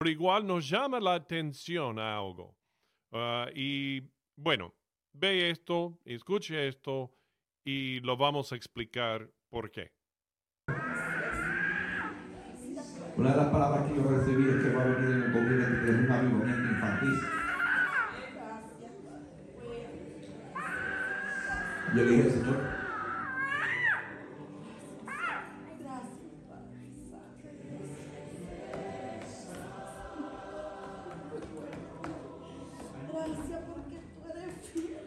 pero igual nos llama la atención a algo. Y bueno, ve esto, escuche esto y lo vamos a explicar por qué. Una de las palabras que yo recibí es que va a venir en el 2023 un avivamiento infantil. Yo le dije, Señor, Gracias porque tú eres fiel.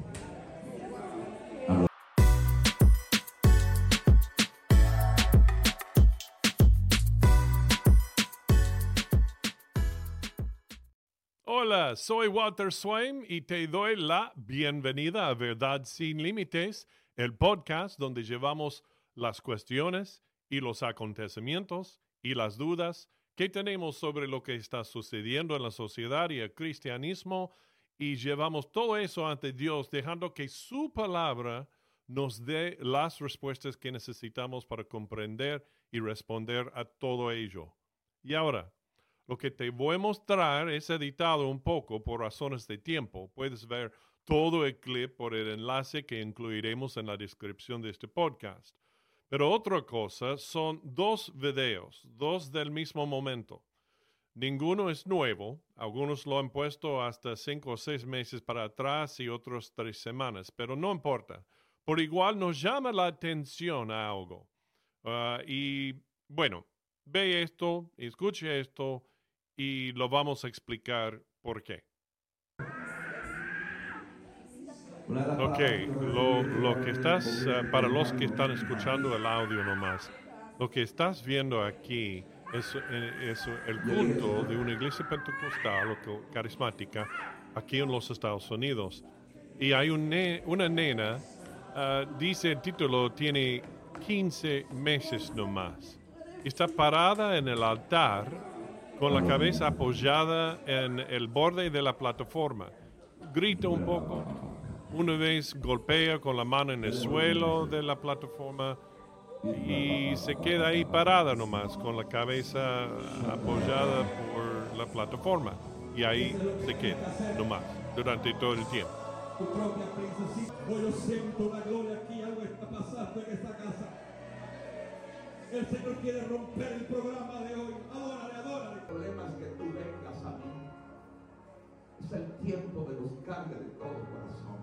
Hola, soy Walter Swain y te doy la bienvenida a Verdad Sin Límites, el podcast donde llevamos las cuestiones y los acontecimientos y las dudas que tenemos sobre lo que está sucediendo en la sociedad y el cristianismo y llevamos todo eso ante Dios, dejando que su palabra nos dé las respuestas que necesitamos para comprender y responder a todo ello. Y ahora, lo que te voy a mostrar es editado un poco por razones de tiempo. Puedes ver todo el clip por el enlace que incluiremos en la descripción de este podcast. Pero otra cosa son dos videos, dos del mismo momento. Ninguno es nuevo. Algunos lo han puesto hasta 5 o 6 meses para atrás y otros 3 semanas. Pero no importa. Por igual nos llama la atención a algo. Y bueno, ve esto, escuche esto y lo vamos a explicar por qué. una de las Ok, palabras que yo recibí lo que estás, para los que están es escuchando el audio nomás, lo que estás viendo aquí es el culto de una iglesia pentecostal o carismática aquí en los Estados Unidos. Y hay una nena, dice el título, tiene 15 meses nomás. Está parada en el altar con la cabeza apoyada en el borde de la plataforma. Grita un poco. Una vez golpea con la mano en el suelo de la plataforma y se queda ahí parada nomás con la cabeza apoyada por la plataforma. Y ahí se queda nomás durante todo el tiempo. Tu propia princesita. Hoy yo siento una gloria aquí, algo está pasando en esta casa. El Señor quiere romper el programa de hoy. Adórale, adórale. El problema es que tú vengas a mí. Es el tiempo de buscarle de todo corazón.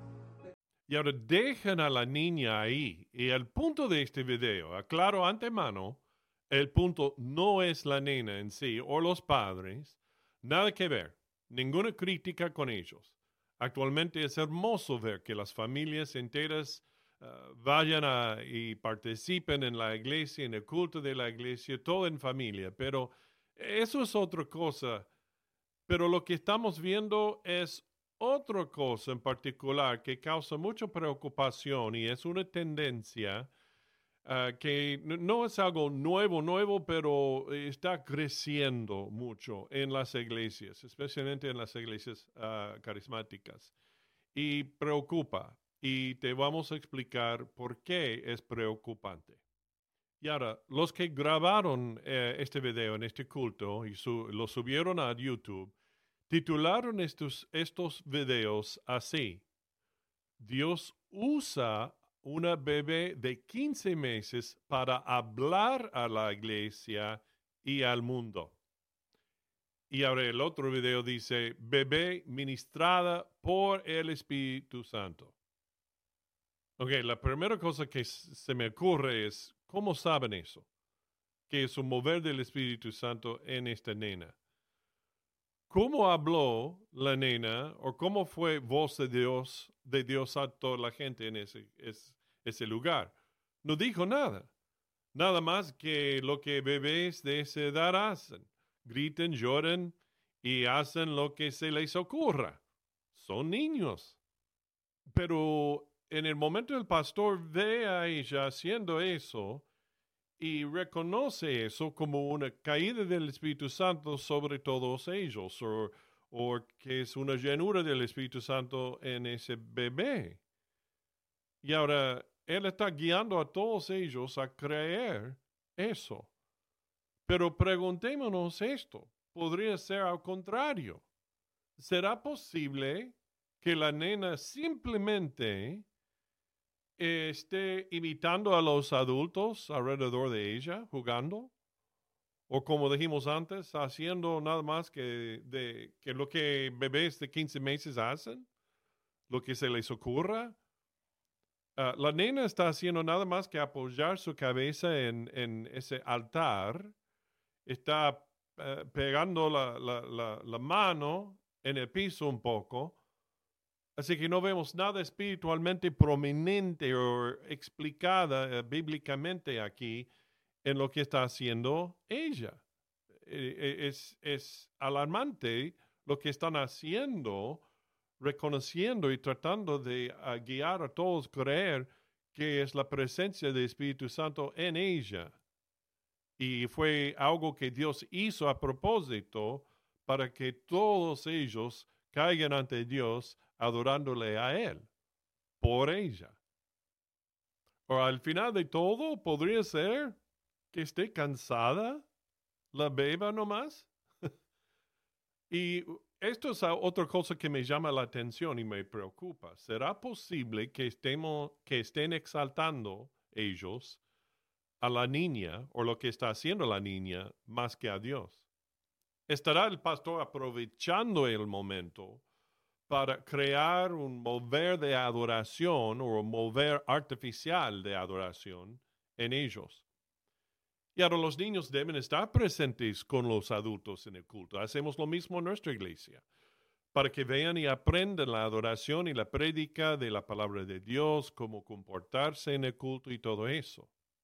Y ahora dejan a la niña ahí. Y el punto de este video, aclaro antemano, el punto no es la nena en sí o los padres. Nada que ver. Ninguna crítica con ellos. Actualmente es hermoso ver que las familias enteras vayan y participen en la iglesia, en el culto de la iglesia, todo en familia. Pero eso es otra cosa. Pero lo que estamos viendo es otra cosa en particular que causa mucha preocupación y es una tendencia que no es algo nuevo, pero está creciendo mucho en las iglesias, especialmente en las iglesias carismáticas. Y preocupa. Y te vamos a explicar por qué es preocupante. Y ahora, los que grabaron este video en este culto y lo subieron a YouTube, titularon estos videos así: Dios usa una bebé de 15 meses para hablar a la iglesia y al mundo. Y ahora el otro video dice, bebé ministrada por el Espíritu Santo. Ok, la primera cosa que se me ocurre es, ¿cómo saben eso? Que es un mover del Espíritu Santo en esta nena. ¿Cómo habló la nena o cómo fue voz de Dios a toda la gente en ese lugar? No dijo nada. Nada más que lo que bebés de esa edad hacen. Griten, lloran y hacen lo que se les ocurra. Son niños. Pero en el momento el pastor ve a ella haciendo eso y reconoce eso como una caída del Espíritu Santo sobre todos ellos, o que es una llenura del Espíritu Santo en ese bebé. Y ahora Él está guiando a todos ellos a creer eso. Pero preguntémonos esto. podría ser al contrario. ¿Será posible que la nena simplemente esté imitando a los adultos alrededor de ella, jugando? O como dijimos antes, haciendo nada más que lo que bebés de 15 meses hacen, lo que se les ocurra. La nena está haciendo nada más que apoyar su cabeza en ese altar, está pegando la mano en el piso un poco, así que no vemos nada espiritualmente prominente o explicada bíblicamente aquí en lo que está haciendo ella. Es alarmante lo que están haciendo, reconociendo y tratando de guiar a todos a creer que es la presencia del Espíritu Santo en ella. Y fue algo que Dios hizo a propósito para que todos ellos caigan ante Dios adorándole a Él, por ella. O al final de todo, podría ser que esté cansada, la beba nomás. Y esto es otra cosa que me llama la atención y me preocupa. ¿Será posible que estén exaltando ellos a la niña o lo que está haciendo la niña más que a Dios? ¿Estará el pastor aprovechando el momento para crear un mover de adoración o un mover artificial de adoración en ellos? Y ahora los niños deben estar presentes con los adultos en el culto. Hacemos lo mismo en nuestra iglesia, para que vean y aprendan la adoración y la prédica de la palabra de Dios, cómo comportarse en el culto y todo eso.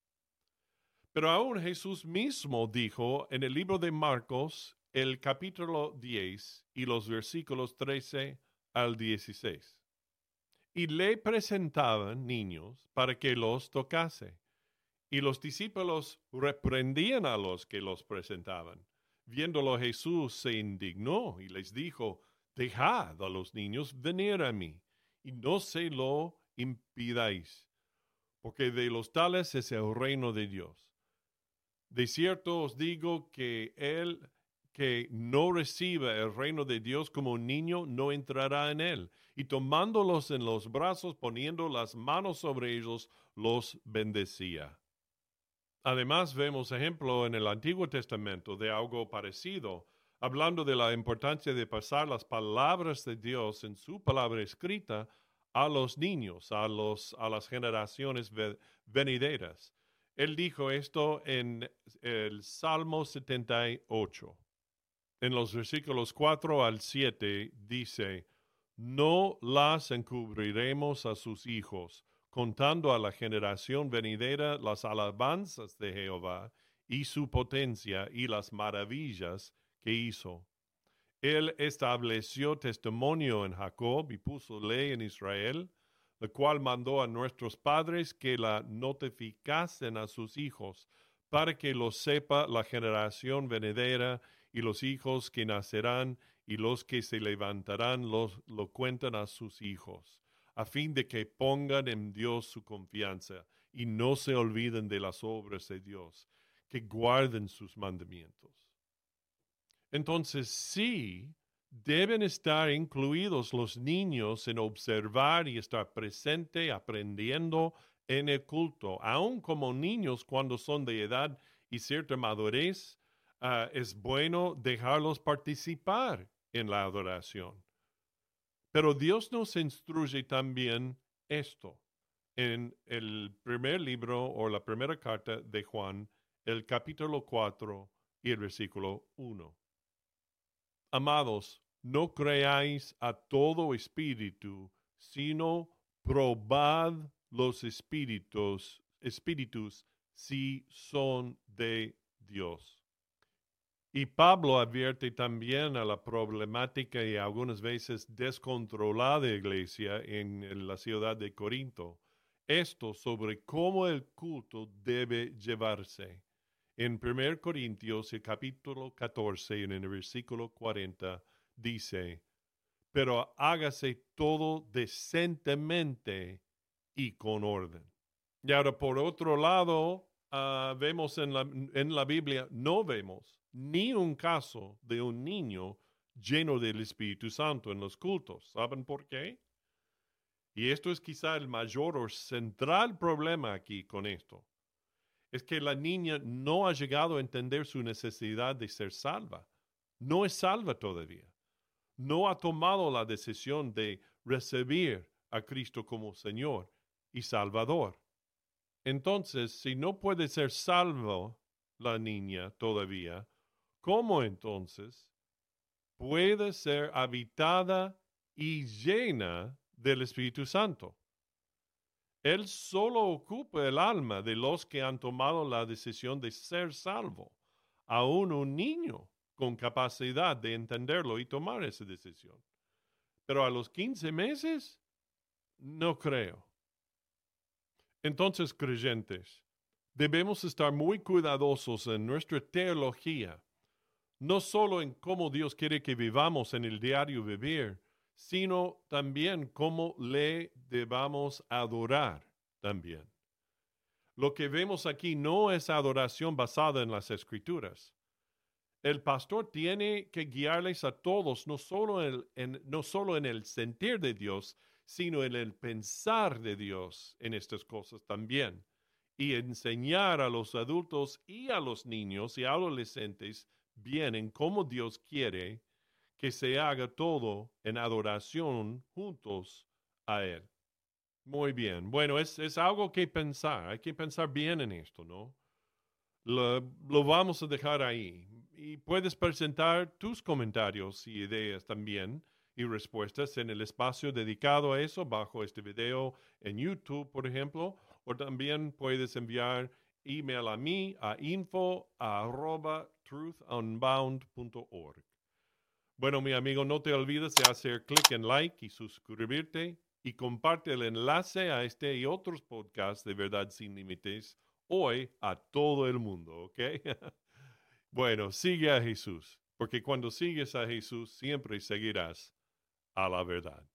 Pero aún Jesús mismo dijo en el libro de Marcos, el capítulo 10 y los versículos 13 al 16. Y le presentaban niños para que los tocase. Y los discípulos reprendían a los que los presentaban. Viéndolo Jesús se indignó y les dijo, dejad a los niños venir a mí, y no se lo impidáis, porque de los tales es el reino de Dios. De cierto os digo que el que no reciba el reino de Dios como un niño no entrará en él. Y tomándolos en los brazos, poniendo las manos sobre ellos, los bendecía. Además, vemos ejemplo en el Antiguo Testamento de algo parecido, hablando de la importancia de pasar las palabras de Dios en su palabra escrita a los niños, a las generaciones venideras. Él dijo esto en el Salmo 78. En los versículos 4 al 7 dice, no las encubriremos a sus hijos, contando a la generación venidera las alabanzas de Jehová y su potencia y las maravillas que hizo. Él estableció testimonio en Jacob y puso ley en Israel, la cual mandó a nuestros padres que la notificasen a sus hijos, para que lo sepa la generación venidera y los hijos que nacerán y los que se levantarán lo cuentan a sus hijos, a fin de que pongan en Dios su confianza y no se olviden de las obras de Dios, que guarden sus mandamientos. Entonces sí, deben estar incluidos los niños en observar y estar presente, aprendiendo en el culto. Aun como niños cuando son de edad y cierta madurez, es bueno dejarlos participar en la adoración. Pero Dios nos instruye también esto en el primer libro o la primera carta de Juan, el capítulo 4 y el versículo 1. Amados, no creáis a todo espíritu, sino probad los espíritus si son de Dios. Y Pablo advierte también a la problemática y algunas veces descontrolada iglesia en la ciudad de Corinto, esto sobre cómo el culto debe llevarse. En 1 Corintios, el capítulo 14, en el versículo 40, dice, pero hágase todo decentemente y con orden. Y ahora, por otro lado, vemos en la Biblia, no vemos ni un caso de un niño lleno del Espíritu Santo en los cultos. ¿Saben por qué? Y esto es quizá el mayor o central problema aquí con esto. Es que la niña no ha llegado a entender su necesidad de ser salva. No es salva todavía. No ha tomado la decisión de recibir a Cristo como Señor y Salvador. Entonces, si no puede ser salvo la niña todavía, ¿cómo entonces puede ser habitada y llena del Espíritu Santo? Él solo ocupa el alma de los que han tomado la decisión de ser salvo, aún un niño con capacidad de entenderlo y tomar esa decisión. Pero a los 15 meses, no creo. Entonces, creyentes, debemos estar muy cuidadosos en nuestra teología, no solo en cómo Dios quiere que vivamos en el diario vivir, sino también cómo le debamos adorar también. Lo que vemos aquí no es adoración basada en las Escrituras. El pastor tiene que guiarles a todos, no solo en el sentir de Dios, sino en el pensar de Dios en estas cosas también. Y enseñar a los adultos y a los niños y adolescentes bien en cómo Dios quiere que se haga todo en adoración juntos a Él. Muy bien. Bueno, es algo que pensar. Hay que pensar bien en esto, ¿no? Lo vamos a dejar ahí. Y puedes presentar tus comentarios y ideas también y respuestas en el espacio dedicado a eso bajo este video en YouTube, por ejemplo, o también puedes enviar email a mí a info@truthunbound.org. Bueno, mi amigo, no te olvides de hacer clic en like y suscribirte y comparte el enlace a este y otros podcasts de Verdad Sin Límites hoy a todo el mundo, ¿ok? Bueno, sigue a Jesús, porque cuando sigues a Jesús siempre seguirás a la verdad.